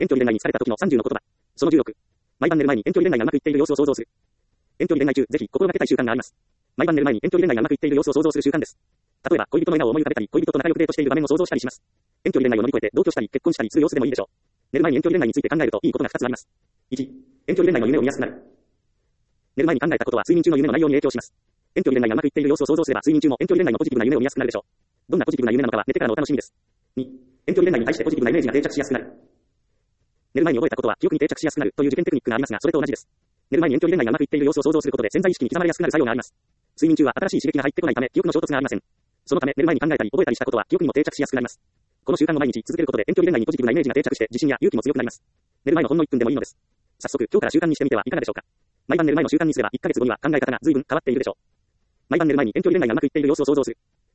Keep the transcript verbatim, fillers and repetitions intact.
遠距離恋愛に疲れた時のさんじゅうの言葉。そのじゅうろく。毎晩寝る前に遠距離恋愛がうまくいっている様子を想像する。遠距離恋愛中、ぜひ心がけたい習慣があります。毎晩寝る前に遠距離恋愛がうまくいっている様子を想像する習慣です。例えば、恋人の笑顔を思い浮かべたり、恋人と仲良くデートしている場面を想像したりします。遠距離恋愛を乗り越えて同居したり、結婚したりする様子でもいいでしょう。寝る前に遠距離恋愛について考えるといいことがふたつあります。いち、遠距離恋愛の夢を見やすくなる。寝る前に考えたことは睡眠中の夢の内容に影響します。遠距離恋愛がうまくいっている様子を想像すれば睡眠中も遠距離恋愛のポジティブな夢を見やすくなるでしょう。どんなポジティブな夢なのかは寝てからのお楽しみです。に、遠距離恋愛に対してポジティブなイメージが定着しやすくなる。寝る前に覚えたことは記憶に定着しやすくなるという受験テクニックがありますが、それと同じです。寝る前に遠距離恋愛がうまくいっている様子を想像することで潜在意識に刻まれやすくなる作用があります。睡眠中は新しい刺激が入ってこないため記憶の衝突がありません。そのため寝る前に考えたり覚えたりしたことは記憶にも定着しやすくなります。この習慣を毎日続けることで遠距離恋愛にポジティブなイメージが定着して自信や勇気も強くなります。寝る前のほんのいっぷんでもいいのです。早速今日から習慣にしてみてはいかがでしょうか。毎晩寝る前の習慣にすればいっかげつごには考え方が随分変わっているでしょう。毎晩寝る前に遠距離恋愛がうまくいっている様子を想像する。